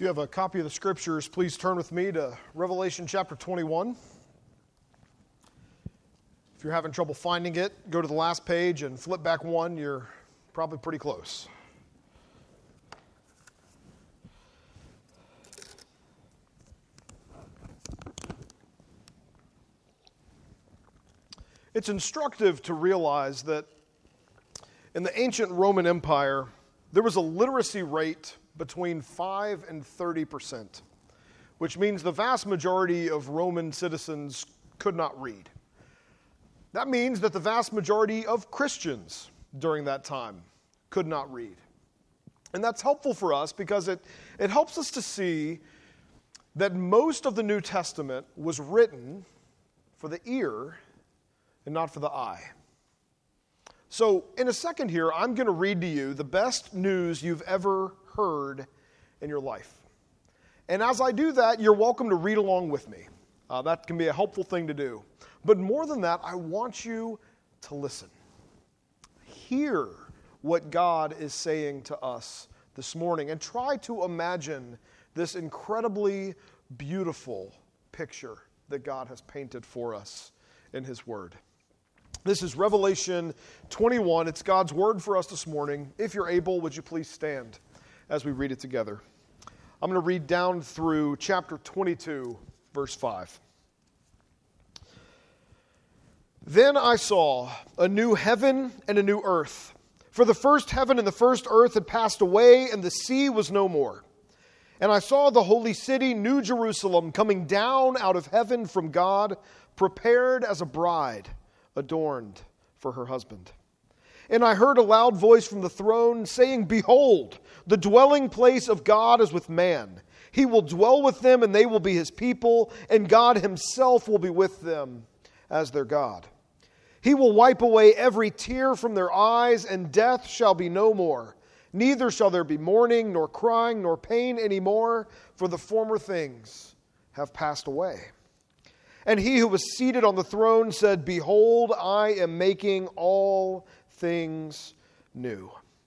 If you have a copy of the Scriptures, please turn with me to Revelation chapter 21. If you're having trouble finding it, go to the last page and flip back one. You're probably pretty close. It's instructive to realize that in the ancient Roman Empire, there was a literacy rate between 5 and 30%, which means the vast majority of Roman citizens could not read. That means that the vast majority of Christians during that time could not read. And that's helpful for us because it helps us to see that most of the New Testament was written for the ear and not for the eye. So in a second here, I'm going to read to you the best news you've ever heard in your life. And as I do that, you're welcome to read along with me. That can be a helpful thing to do. But more than that, I want you to listen. Hear what God is saying to us this morning and try to imagine this incredibly beautiful picture that God has painted for us in His Word. This is Revelation 21. It's God's Word for us this morning. If you're able, would you please stand as we read it together? I'm going to read down through chapter 22, verse 5. Then I saw a new heaven and a new earth. For the first heaven and the first earth had passed away, and the sea was no more. And I saw the holy city, New Jerusalem, coming down out of heaven from God, prepared as a bride, adorned for her husband. And I heard a loud voice from the throne saying, "Behold, the dwelling place of God is with man. He will dwell with them, and they will be His people, and God Himself will be with them as their God. He will wipe away every tear from their eyes, and death shall be no more. Neither shall there be mourning, nor crying, nor pain any more, for the former things have passed away." And he who was seated on the throne said, "Behold, I am making all things new."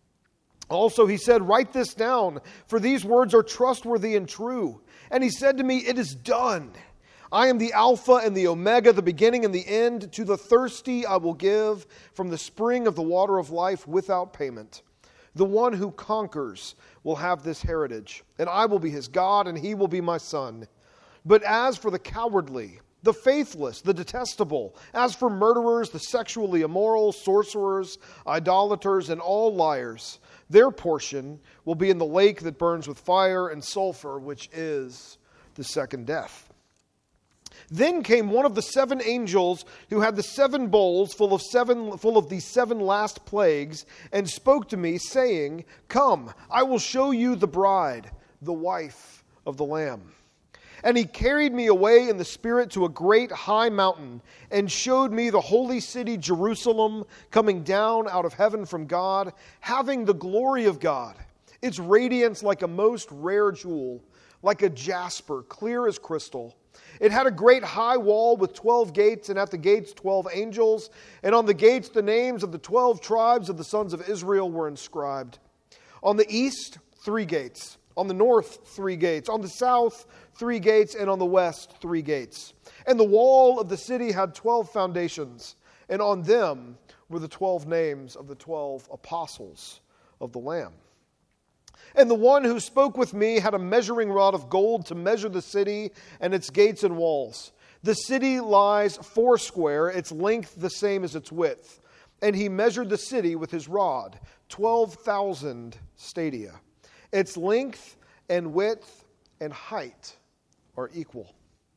Also he said, "Write this down, for these words are trustworthy and true." And he said to me, "It is done. I am the Alpha and the Omega, the beginning and the end. To the thirsty I will give from the spring of the water of life without payment. The one who conquers will have this heritage, and I will be his God, and he will be my son. But as for the cowardly, the faithless, the detestable, as for murderers, the sexually immoral, sorcerers, idolaters, and all liars, their portion will be in the lake that burns with fire and sulfur, which is the second death." Then came one of the 7 angels who had the 7 bowls full of the 7 last plagues, and spoke to me, saying, "Come, I will show you the bride, the wife of the Lamb." And he carried me away in the Spirit to a great high mountain, and showed me the holy city Jerusalem coming down out of heaven from God, having the glory of God, its radiance like a most rare jewel, like a jasper, clear as crystal. It had a great high wall with 12 gates, and at the gates 12 angels, and on the gates the names of the 12 tribes of the sons of Israel were inscribed. On the east, 3 gates. On the north, 3 gates. On the south, 3 gates. And on the west, 3 gates. And the wall of the city had 12 foundations, and on them were the 12 names of the 12 apostles of the Lamb. And the one who spoke with me had a measuring rod of gold to measure the city and its gates and walls. The city lies 4 its length the same as its width. And he measured the city with his rod, 12,000 stadia. Its length and width and height are equal.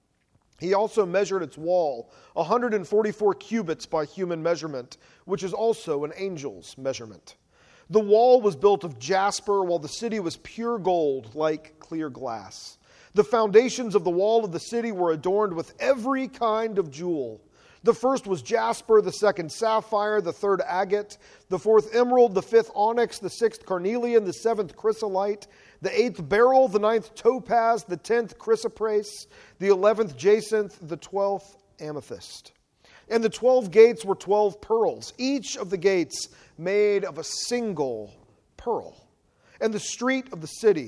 He also measured its wall, 144 cubits by human measurement, which is also an angel's measurement. The wall was built of jasper, while the city was pure gold, like clear glass. The foundations of the wall of the city were adorned with every kind of jewel. The first was jasper, the second sapphire, the third agate, the fourth emerald, the fifth onyx, the sixth carnelian, the seventh chrysolite, the eighth beryl, the ninth topaz, the 10th chrysoprase, the 11th jacinth, the 12th amethyst. And the 12 gates were 12 pearls, each of the gates made of a single pearl. And the street of the city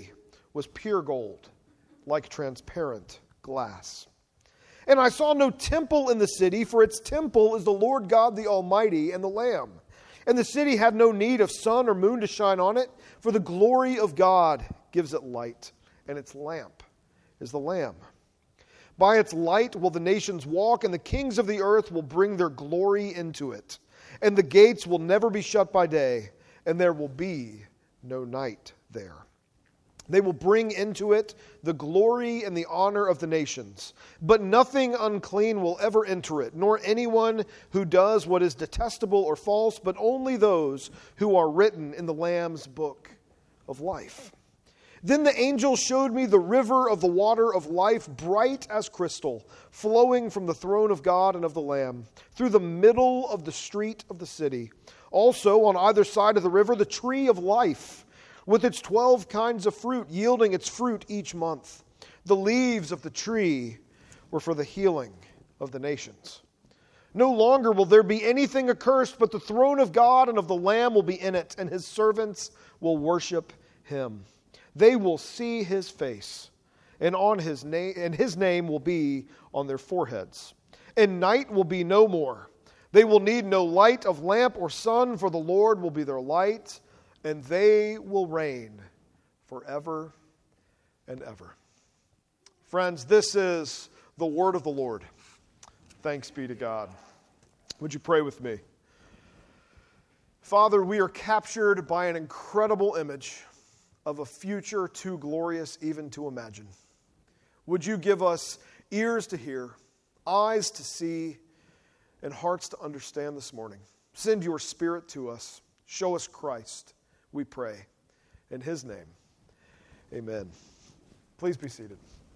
was pure gold, like transparent glass. And I saw no temple in the city, for its temple is the Lord God the Almighty and the Lamb. And the city had no need of sun or moon to shine on it, for the glory of God gives it light, and its lamp is the Lamb. By its light will the nations walk, and the kings of the earth will bring their glory into it. And the gates will never be shut by day, and there will be no night there. They will bring into it the glory and the honor of the nations. But nothing unclean will ever enter it, nor anyone who does what is detestable or false, but only those who are written in the Lamb's book of life. Then the angel showed me the river of the water of life, bright as crystal, flowing from the throne of God and of the Lamb, through the middle of the street of the city. Also, on either side of the river, the tree of life, with its 12 kinds of fruit, yielding its fruit each month. The leaves of the tree were for the healing of the nations. No longer will there be anything accursed, but the throne of God and of the Lamb will be in it, and his servants will worship him. They will see his face, and his name will be on their foreheads. And night will be no more. They will need no light of lamp or sun, for the Lord will be their light, and they will reign forever and ever. Friends, this is the word of the Lord. Thanks be to God. Would you pray with me? Father, we are captured by an incredible image of a future too glorious even to imagine. Would you give us ears to hear, eyes to see, and hearts to understand this morning? Send your Spirit to us. Show us Christ, we pray. In his name, amen. Please be seated.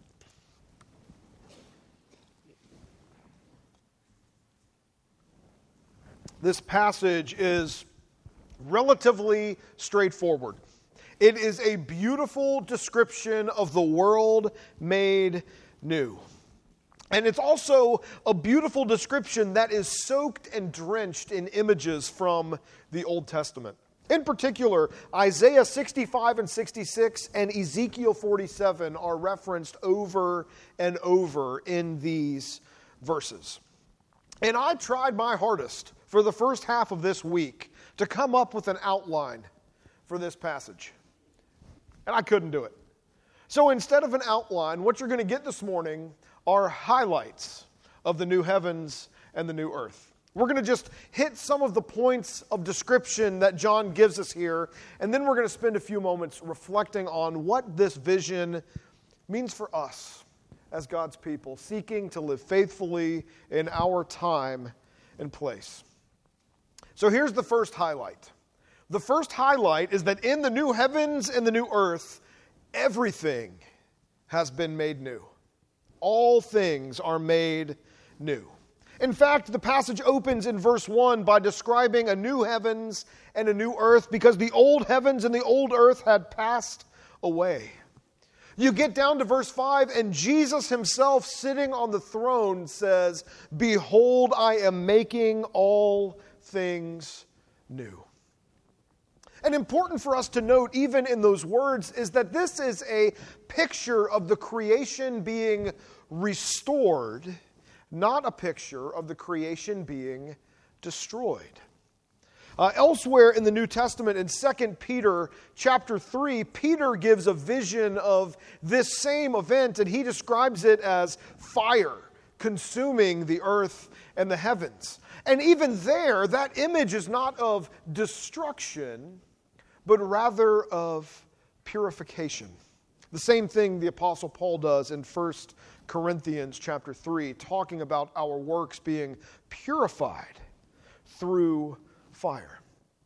This passage is relatively straightforward. It is a beautiful description of the world made new. And it's also a beautiful description that is soaked and drenched in images from the Old Testament. In particular, Isaiah 65 and 66 and Ezekiel 47 are referenced over and over in these verses. And I tried my hardest for the first half of this week to come up with an outline for this passage. And I couldn't do it. So instead of an outline, what you're going to get this morning are highlights of the new heavens and the new earth. We're going to just hit some of the points of description that John gives us here, and then we're going to spend a few moments reflecting on what this vision means for us as God's people, seeking to live faithfully in our time and place. So here's the first highlight. The first highlight is that in the new heavens and the new earth, everything has been made new. All things are made new. In fact, the passage opens in verse 1 by describing a new heavens and a new earth because the old heavens and the old earth had passed away. You get down to verse 5 and Jesus himself sitting on the throne says, "Behold, I am making all things new." And important for us to note, even in those words, is that this is a picture of the creation being restored, not a picture of the creation being destroyed. Elsewhere in the New Testament, in 2 Peter chapter 3, Peter gives a vision of this same event, and he describes it as fire consuming the earth and the heavens. And even there, that image is not of destruction, but rather of purification. The same thing the Apostle Paul does in 1 Corinthians chapter 3, talking about our works being purified through fire.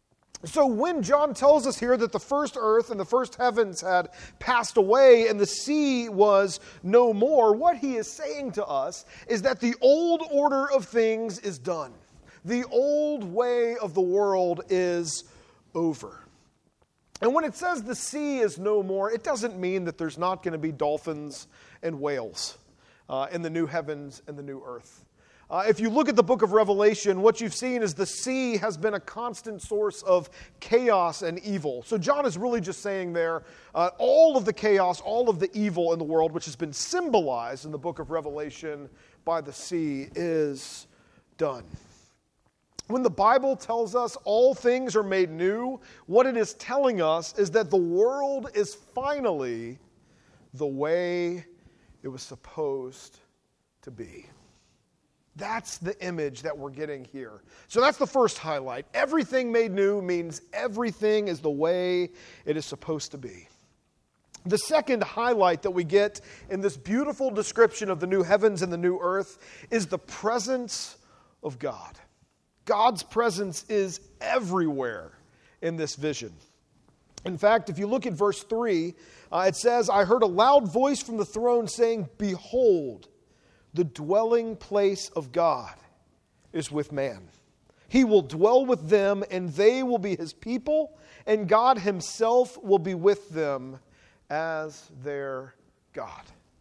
So when John tells us here that the first earth and the first heavens had passed away and the sea was no more, what he is saying to us is that the old order of things is done. The old way of the world is over. And when it says the sea is no more, it doesn't mean that there's not going to be dolphins and whales in the new heavens and the new earth. If you look at the book of Revelation, what you've seen is the sea has been a constant source of chaos and evil. So John is really just saying there, all of the chaos, all of the evil in the world, which has been symbolized in the book of Revelation by the sea, is done. When the Bible tells us all things are made new, what it is telling us is that the world is finally the way it was supposed to be. That's the image that we're getting here. So that's the first highlight. Everything made new means everything is the way it is supposed to be. The second highlight that we get in this beautiful description of the new heavens and the new earth is the presence of God. God's presence is everywhere in this vision. In fact, if you look at verse 3, it says, "I heard a loud voice from the throne saying, 'Behold, the dwelling place of God is with man. He will dwell with them, and they will be his people, and God himself will be with them as their God.'"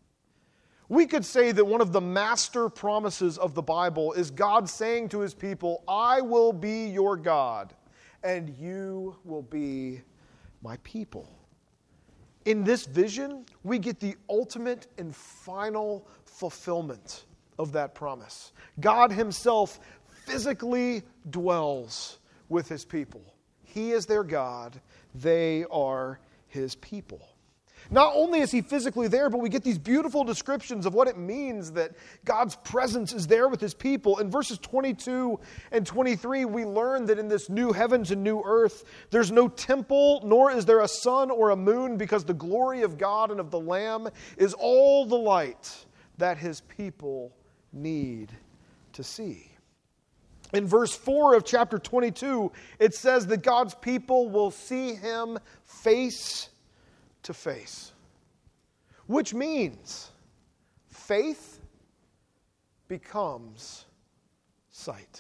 We could say that one of the master promises of the Bible is God saying to his people, "I will be your God, and you will be my people." In this vision, we get the ultimate and final fulfillment of that promise. God himself physically dwells with his people. He is their God. They are his people. Not only is he physically there, but we get these beautiful descriptions of what it means that God's presence is there with his people. In verses 22 and 23, we learn that in this new heavens and new earth, there's no temple, nor is there a sun or a moon, because the glory of God and of the Lamb is all the light that his people need to see. In verse 4 of chapter 22, it says that God's people will see him face to face, which means faith becomes sight.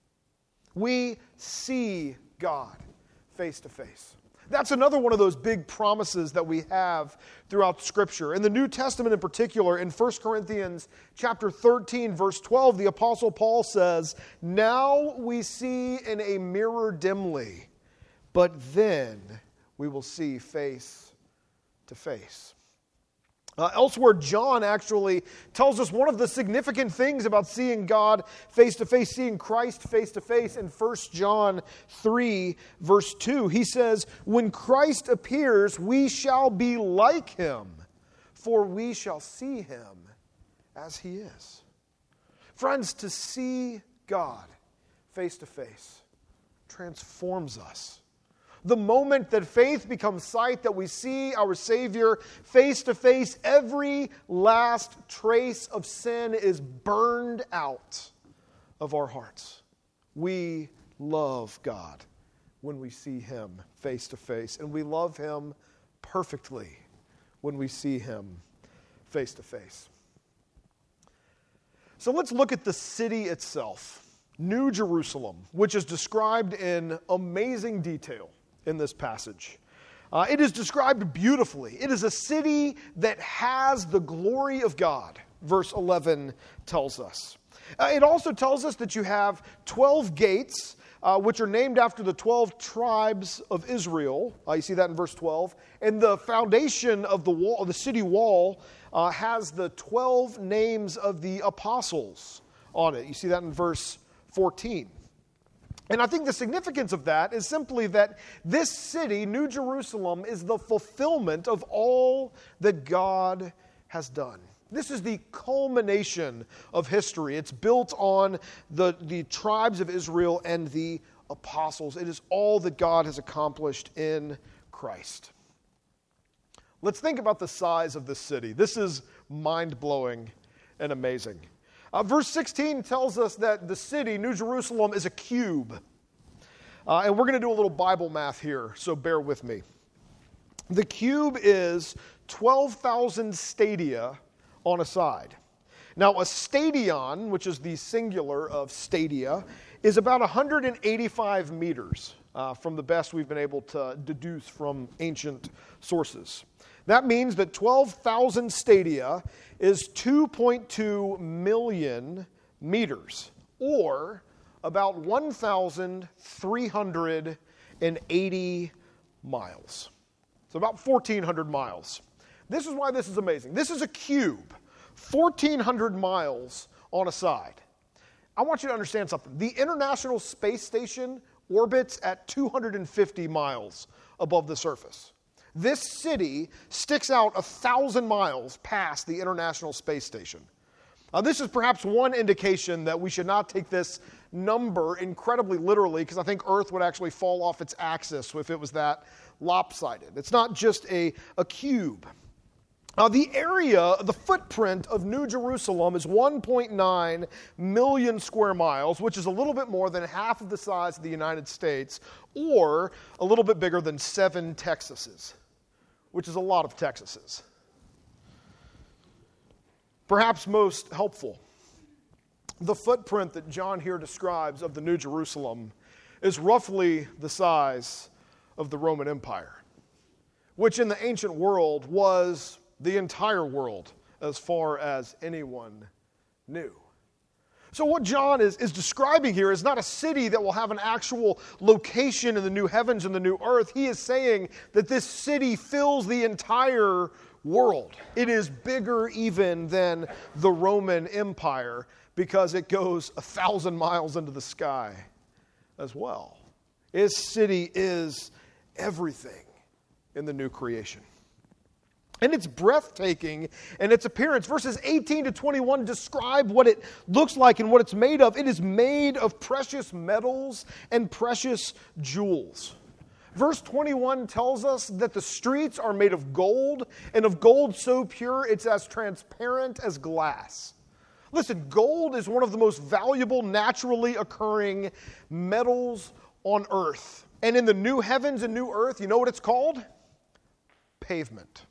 We see God face to face. That's another one of those big promises that we have throughout Scripture. In the New Testament in particular, in 1 Corinthians chapter 13, verse 12, the Apostle Paul says, "Now we see in a mirror dimly, but then we will see face to face." Elsewhere, John actually tells us one of the significant things about seeing God face to face, seeing Christ face to face. In 1 John 3, verse 2, he says, "When Christ appears, we shall be like him, for we shall see him as he is." Friends, to see God face to face transforms us. The moment that faith becomes sight, that we see our Savior face to face, every last trace of sin is burned out of our hearts. We love God when we see him face to face, and we love him perfectly when we see him face to face. So let's look at the city itself, New Jerusalem, which is described in amazing detail in this passage. It is described beautifully. It is a city that has the glory of God, verse 11 tells us. It also tells us that you have 12 gates, which are named after the 12 tribes of Israel. You see that in verse 12. And the foundation of the wall, of the city wall, has the 12 names of the apostles on it. You see that in verse 14. And I think the significance of that is simply that this city, New Jerusalem, is the fulfillment of all that God has done. This is the culmination of history. It's built on the tribes of Israel and the apostles. It is all that God has accomplished in Christ. Let's think about the size of this city. This is mind-blowing and amazing. Verse 16 tells us that the city, New Jerusalem, is a cube. And we're going to do a little Bible math here, so bear with me. The cube is 12,000 stadia on a side. Now, a stadion, which is the singular of stadia, is about 185 meters, from the best we've been able to deduce from ancient sources. That means that 12,000 stadia is 2.2 million meters, or about 1,380 miles. So about 1,400 miles. This is why this is amazing. This is a cube, 1,400 miles on a side. I want you to understand something. The International Space Station orbits at 250 miles above the surface. This city sticks out 1,000 miles past the International Space Station. This is perhaps one indication that we should not take this number incredibly literally, because I think Earth would actually fall off its axis if it was that lopsided. It's not just a cube. The area, the footprint of New Jerusalem is 1.9 million square miles, which is a little bit more than half of the size of the United States, or a little bit bigger than 7 Texases, which is a lot of Texases. Perhaps most helpful, the footprint that John here describes of the New Jerusalem is roughly the size of the Roman Empire, which in the ancient world was the entire world as far as anyone knew. So what John is describing here is not a city that will have an actual location in the new heavens and the new earth. He is saying that this city fills the entire world. It is bigger even than the Roman Empire because it goes 1,000 miles into the sky as well. His city is everything in the new creation. And it's breathtaking in its appearance. Verses 18 to 21 describe what it looks like and what it's made of. It is made of precious metals and precious jewels. Verse 21 tells us that the streets are made of gold, and of gold so pure it's as transparent as glass. Listen, gold is one of the most valuable naturally occurring metals on earth. And in the new heavens and new earth, you know what it's called? Pavement.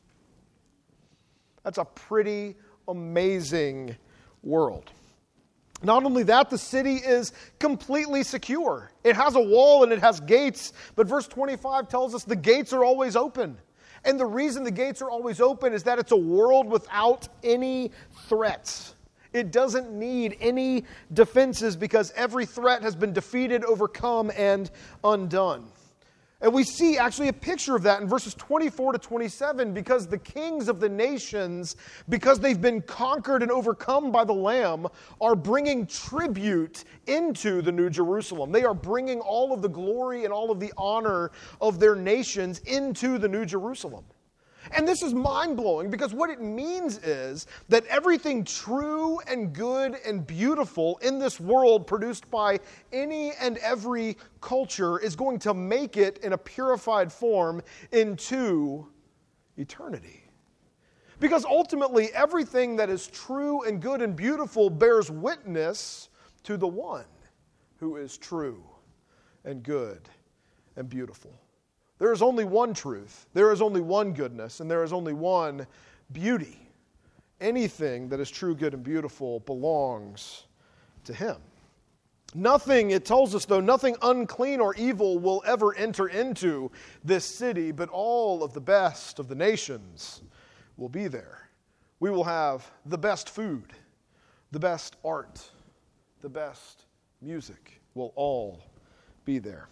That's a pretty amazing world. Not only that, the city is completely secure. It has a wall and it has gates, but verse 25 tells us the gates are always open. And the reason the gates are always open is that it's a world without any threats. It doesn't need any defenses because every threat has been defeated, overcome, and undone. And we see actually a picture of that in verses 24 to 27 because the kings of the nations, because they've been conquered and overcome by the Lamb, are bringing tribute into the New Jerusalem. They are bringing all of the glory and all of the honor of their nations into the New Jerusalem. And this is mind-blowing because what it means is that everything true and good and beautiful in this world produced by any and every culture is going to make it in a purified form into eternity. Because ultimately everything that is true and good and beautiful bears witness to the one who is true and good and beautiful. There is only one truth, there is only one goodness, and there is only one beauty. Anything that is true, good, and beautiful belongs to Him. Nothing, it tells us though, nothing unclean or evil will ever enter into this city, but all of the best of the nations will be there. We will have the best food, the best art, the best music will all be there.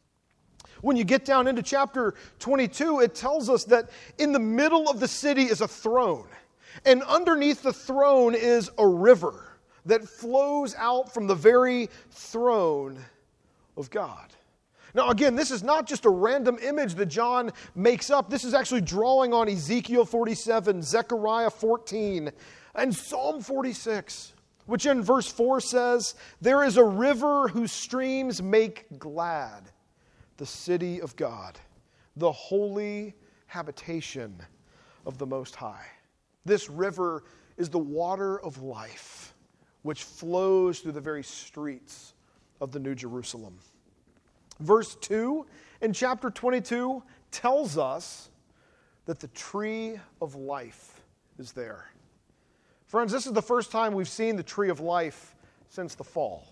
When you get down into chapter 22, it tells us that in the middle of the city is a throne. And underneath the throne is a river that flows out from the very throne of God. Now again, this is not just a random image that John makes up. This is actually drawing on Ezekiel 47, Zechariah 14, and Psalm 46, which in verse 4 says, "There is a river whose streams make glad the city of God, the holy habitation of the Most High." This river is the water of life, which flows through the very streets of the New Jerusalem. Verse 2 in chapter 22 tells us that the tree of life is there. Friends, this is the first time we've seen the tree of life since the fall.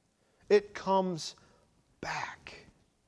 It comes back.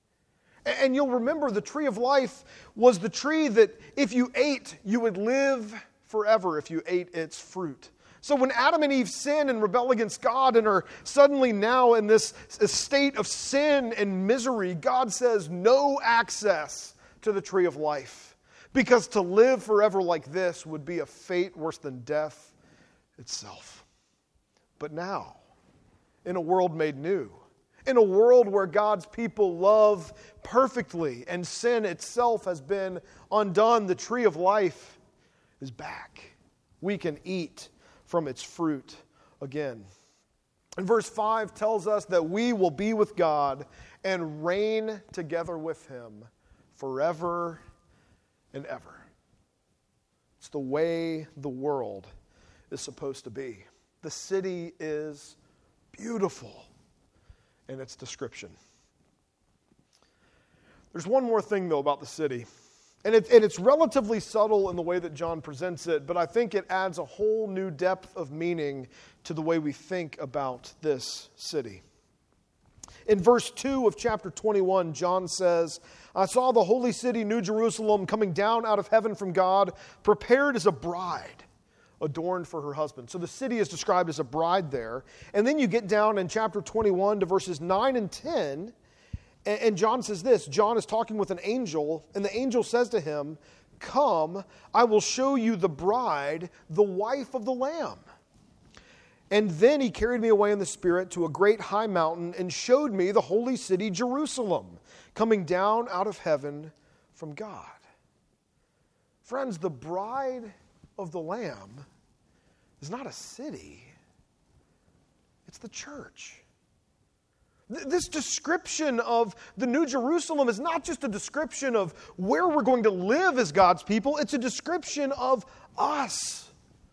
And you'll remember the tree of life was the tree that if you ate, you would live forever if you ate its fruit. So when Adam and Eve sin and rebel against God and are suddenly now in this state of sin and misery, God says no access to the tree of life. Because to live forever like this would be a fate worse than death itself. But now, in a world made new, in a world where God's people love perfectly and sin itself has been undone, the tree of life is back. We can eat from its fruit again. And verse 5 tells us that we will be with God and reign together with Him forever and ever. It's the way the world is supposed to be. The city is beautiful in its description. There's one more thing, though, about the city. And it's relatively subtle in the way that John presents it, but I think it adds a whole new depth of meaning to the way we think about this city. In verse 2 of chapter 21, John says, I saw the holy city, New Jerusalem, coming down out of heaven from God, prepared as a bride, adorned for her husband. So the city is described as a bride there. And then you get down in chapter 21 to verses 9 and 10, and John says this. John is talking with an angel, and the angel says to him, come, I will show you the bride, the wife of the Lamb. And then he carried me away in the Spirit to a great high mountain and showed me the holy city, Jerusalem, coming down out of heaven from God. Friends, the bride of the Lamb is not a city. It's the church. This description of the New Jerusalem is not just a description of where we're going to live as God's people. It's a description of us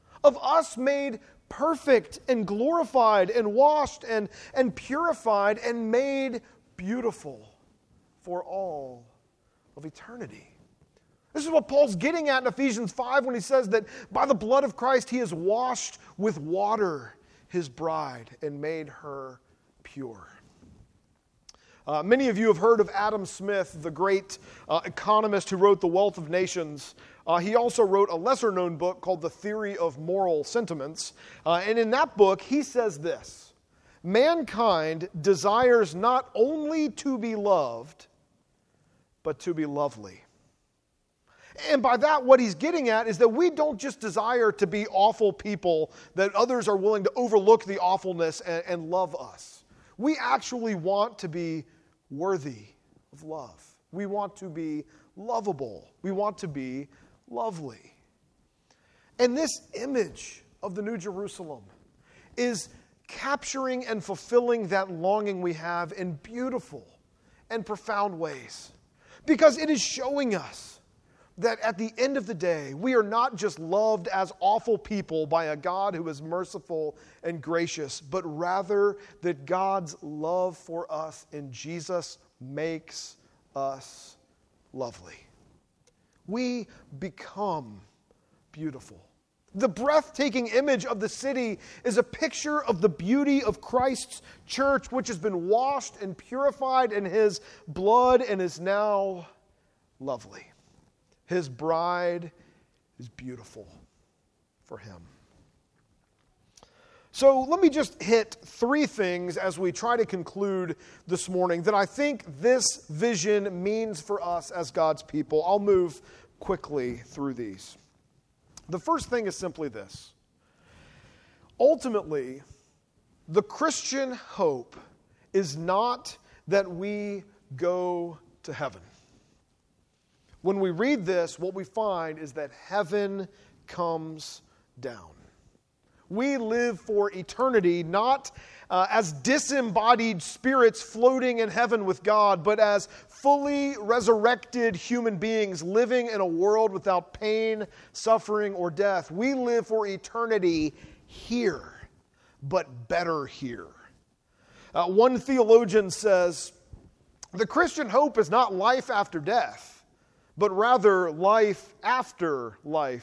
made perfect and glorified and washed and purified and made beautiful for all of eternity. This is what Paul's getting at in Ephesians 5 when he says that by the blood of Christ he has washed with water his bride and made her pure. Many of you have heard of Adam Smith, the great economist who wrote The Wealth of Nations. He also wrote a lesser-known book called The Theory of Moral Sentiments. And in that book, he says this: mankind desires not only to be loved, but to be lovely. And by that, what he's getting at is that we don't just desire to be awful people, that others are willing to overlook the awfulness and love us. We actually want to be worthy of love. We want to be lovable. We want to be lovely. And this image of the New Jerusalem is capturing and fulfilling that longing we have in beautiful and profound ways. Because it is showing us that at the end of the day, we are not just loved as awful people by a God who is merciful and gracious, but rather that God's love for us in Jesus makes us lovely. We become beautiful. The breathtaking image of the city is a picture of the beauty of Christ's church, which has been washed and purified in His blood and is now lovely. His bride is beautiful for Him. So let me just hit three things as we try to conclude this morning that I think this vision means for us as God's people. I'll move quickly through these. The first thing is simply this. Ultimately, the Christian hope is not that we go to heaven. When we read this, what we find is that heaven comes down. We live for eternity, not as disembodied spirits floating in heaven with God, but as fully resurrected human beings living in a world without pain, suffering, or death. We live for eternity here, but better here. One theologian says, the Christian hope is not life after death, but rather life after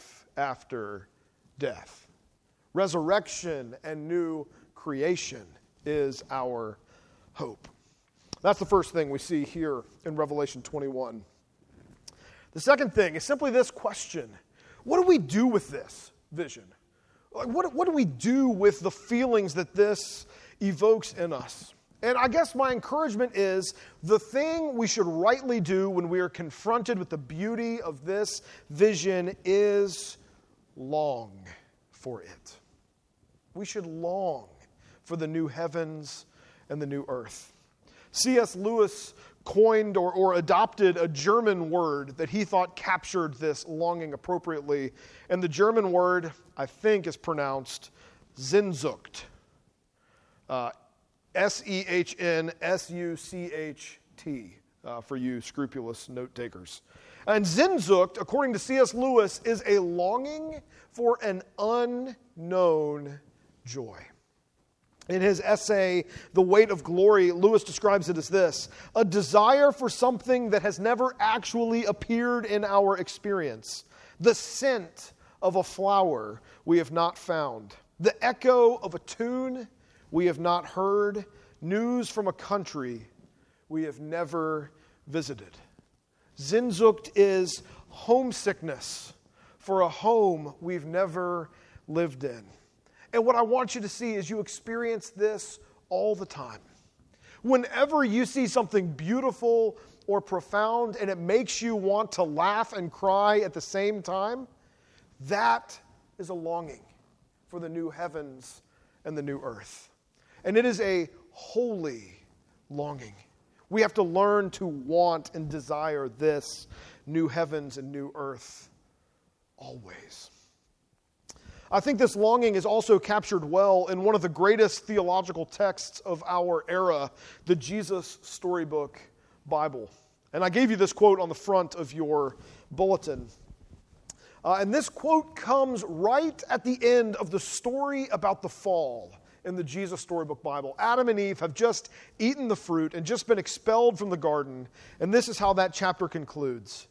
death. Resurrection and new creation is our hope. That's the first thing we see here in Revelation 21. The second thing is simply this question: what do we do with this vision? Like, what do we do with the feelings that this evokes in us? And I guess my encouragement is the thing we should rightly do when we are confronted with the beauty of this vision is long for it. We should long for the new heavens and the new earth. C.S. Lewis coined or adopted a German word that he thought captured this longing appropriately. And the German word, I think, is pronounced Sehnsucht. S-E-H-N-S-U-C-H-T, for you scrupulous note takers. And Sehnsucht, according to C.S. Lewis, is a longing for an unknown joy. In his essay, The Weight of Glory, Lewis describes it as this: a desire for something that has never actually appeared in our experience, the scent of a flower we have not found, the echo of a tune we have not heard, news from a country we have never visited. Sehnsucht is homesickness for a home we've never lived in. And what I want you to see is you experience this all the time. Whenever you see something beautiful or profound and it makes you want to laugh and cry at the same time, that is a longing for the new heavens and the new earth. And it is a holy longing. We have to learn to want and desire this new heavens and new earth always. I think this longing is also captured well in one of the greatest theological texts of our era, the Jesus Storybook Bible. And I gave you this quote on the front of your bulletin. And this quote comes right at the end of the story about the fall in the Jesus Storybook Bible. Adam and Eve have just eaten the fruit and just been expelled from the garden. And this is how that chapter concludes.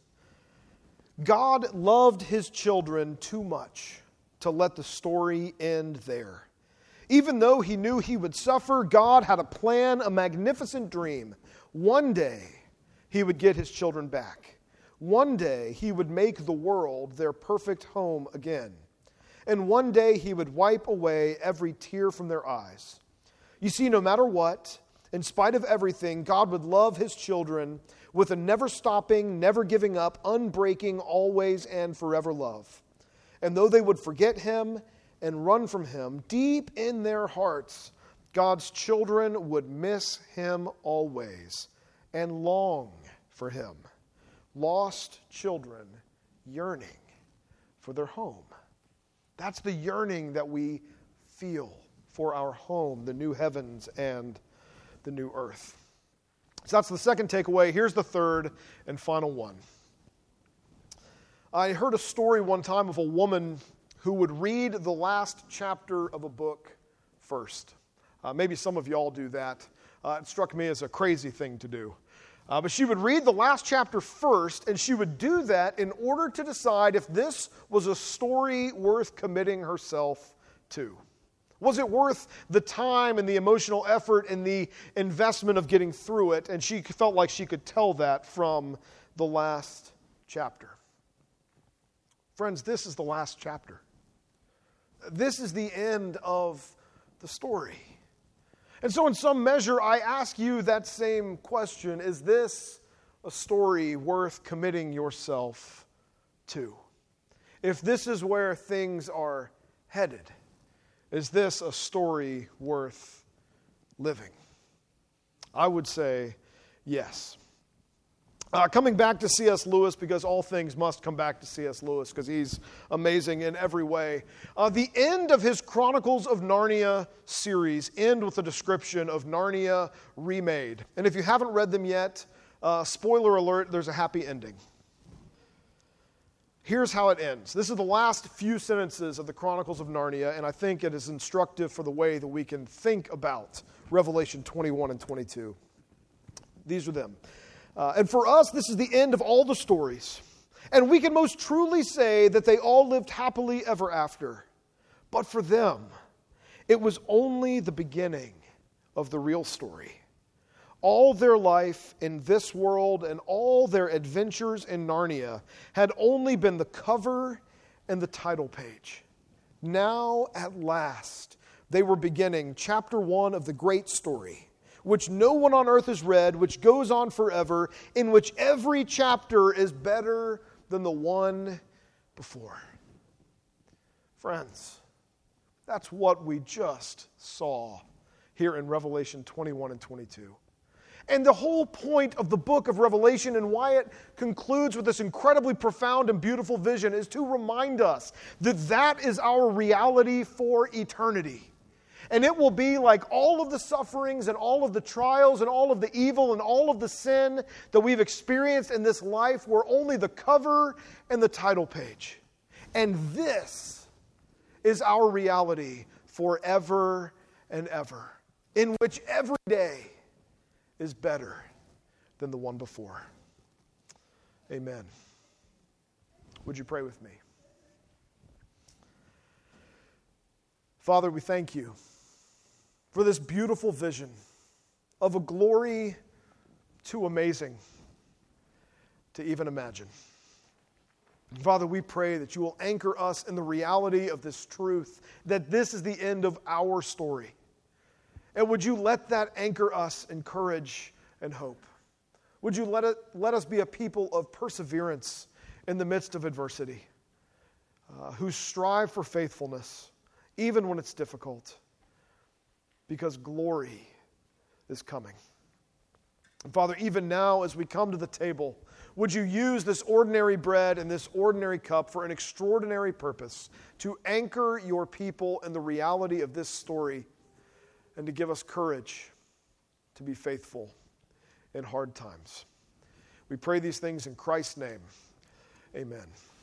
God loved his children too much to let the story end there. Even though he knew he would suffer, God had a plan, a magnificent dream. One day, he would get his children back. One day, he would make the world their perfect home again. And one day, he would wipe away every tear from their eyes. You see, no matter what, in spite of everything, God would love his children with a never-stopping, never-giving up, unbreaking, always and forever love. And though they would forget him and run from him, deep in their hearts, God's children would miss him always and long for him. Lost children yearning for their home. That's the yearning that we feel for our home, the new heavens and the new earth. So that's the second takeaway. Here's the third and final one. I heard a story one time of a woman who would read the last chapter of a book first. Maybe some of y'all do that. It struck me as a crazy thing to do. But she would read the last chapter first, and she would do that in order to decide if this was a story worth committing herself to. Was it worth the time and the emotional effort and the investment of getting through it? And she felt like she could tell that from the last chapter. Friends, this is the last chapter. This is the end of the story. And so in some measure, I ask you that same question. Is this a story worth committing yourself to? If this is where things are headed, is this a story worth living? I would say yes. Coming back to C.S. Lewis, because all things must come back to C.S. Lewis, because he's amazing in every way. The end of his Chronicles of Narnia series end with a description of Narnia remade. And if you haven't read them yet, spoiler alert, there's a happy ending. Here's how it ends. This is the last few sentences of the Chronicles of Narnia, and I think it is instructive for the way that we can think about Revelation 21 and 22. These are them. And for us, this is the end of all the stories. And we can most truly say that they all lived happily ever after. But for them, it was only the beginning of the real story. All their life in this world and all their adventures in Narnia had only been the cover and the title page. Now, at last, they were beginning chapter 1 of the great story, which no one on earth has read, which goes on forever, in which every chapter is better than the one before. Friends, that's what we just saw here in Revelation 21 and 22. And the whole point of the book of Revelation and why it concludes with this incredibly profound and beautiful vision is to remind us that that is our reality for eternity. And it will be like all of the sufferings and all of the trials and all of the evil and all of the sin that we've experienced in this life were only the cover and the title page. And this is our reality forever and ever, in which every day is better than the one before. Amen. Would you pray with me? Father, we thank you for this beautiful vision of a glory too amazing to even imagine. Father, we pray that you will anchor us in the reality of this truth, that this is the end of our story. And would you let that anchor us in courage and hope? Would you let us be a people of perseverance in the midst of adversity, who strive for faithfulness, even when it's difficult, because glory is coming. And Father, even now as we come to the table, would you use this ordinary bread and this ordinary cup for an extraordinary purpose, to anchor your people in the reality of this story and to give us courage to be faithful in hard times. We pray these things in Christ's name. Amen.